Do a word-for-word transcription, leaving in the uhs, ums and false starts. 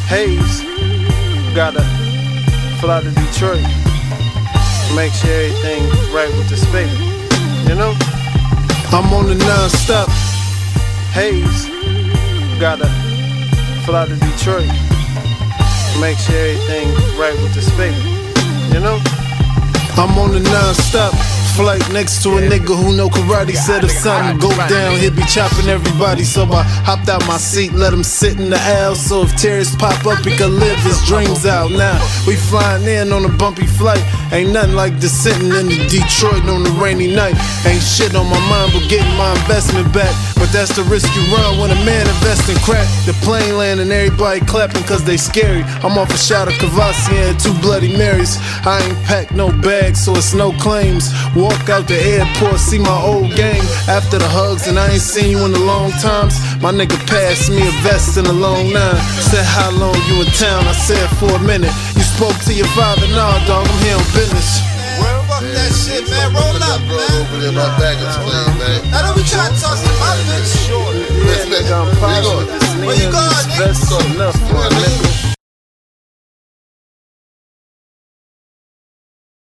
Hayes, gotta fly to Detroit, make sure everything right with this baby, you know? I'm on the non-stop. Hayes, gotta fly to Detroit, make sure everything right with this baby, you know? I'm on the non-stop flight next to a nigga who know karate. Said if something go down, he'll be chopping everybody. So I hopped out my seat, let him sit in the aisle. So if terrorists pop up, he can live his dreams out. Now we flying in on a bumpy flight. Ain't nothing like descending into Detroit on a rainy night. Ain't shit on my mind but getting my investment back. But that's the risk you run when a man invests in crack. The plane landing, everybody clapping cause they scary. I'm off a shot of Cavassier and two Bloody Marys. I ain't packed no bags, so it's no claims. Walk out the airport, see my old gang. After the hugs, and I ain't seen you in a long times. My nigga passed me a vest and a long nine. Said how long you in town, I said for a minute. You spoke to your father, nah dog, I'm here on business. Well, fuck that shit, man, roll up, man. Over there, my back is clean, man. Now don't be trying to toss to my bitch. Yeah, nigga, I'm popping. Where you going, nigga? Vest enough.